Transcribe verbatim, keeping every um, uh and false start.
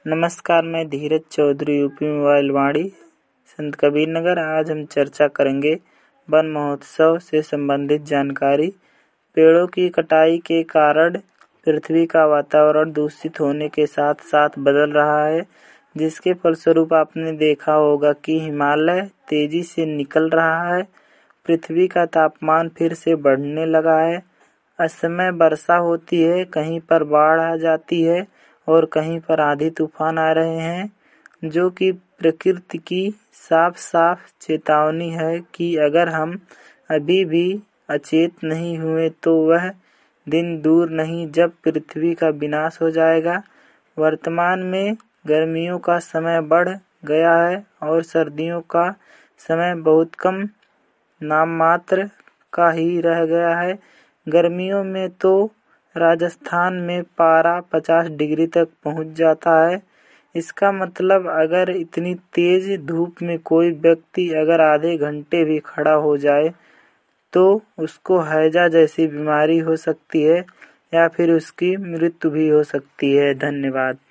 नमस्कार, मैं Dheeraj Chaudhary, UP mobile Vaani, Sant Kabir नगर। आज हम चर्चा करेंगे वन महोत्सव से संबंधित जानकारी। पेड़ों की कटाई के कारण पृथ्वी का वातावरण दूषित होने के साथ साथ बदल रहा है, जिसके फलस्वरूप आपने देखा होगा कि हिमालय तेजी से निकल रहा है। पृथ्वी का तापमान फिर से बढ़ने लगा है। असमय वर्षा होती है, कहीं पर बाढ़ आ जाती है और कहीं पर आंधी तूफान आ रहे हैं, जो कि प्रकृति की साफ साफ चेतावनी है कि अगर हम अभी भी अचेत नहीं हुए तो वह दिन दूर नहीं जब पृथ्वी का विनाश हो जाएगा। वर्तमान में गर्मियों का समय बढ़ गया है और सर्दियों का समय बहुत कम नाममात्र का ही रह गया है। गर्मियों में तो राजस्थान में पारा पचास डिग्री तक पहुंच जाता है। इसका मतलब अगर इतनी तेज धूप में कोई व्यक्ति अगर आधे घंटे भी खड़ा हो जाए तो उसको हैजा जैसी बीमारी हो सकती है या फिर उसकी मृत्यु भी हो सकती है। धन्यवाद।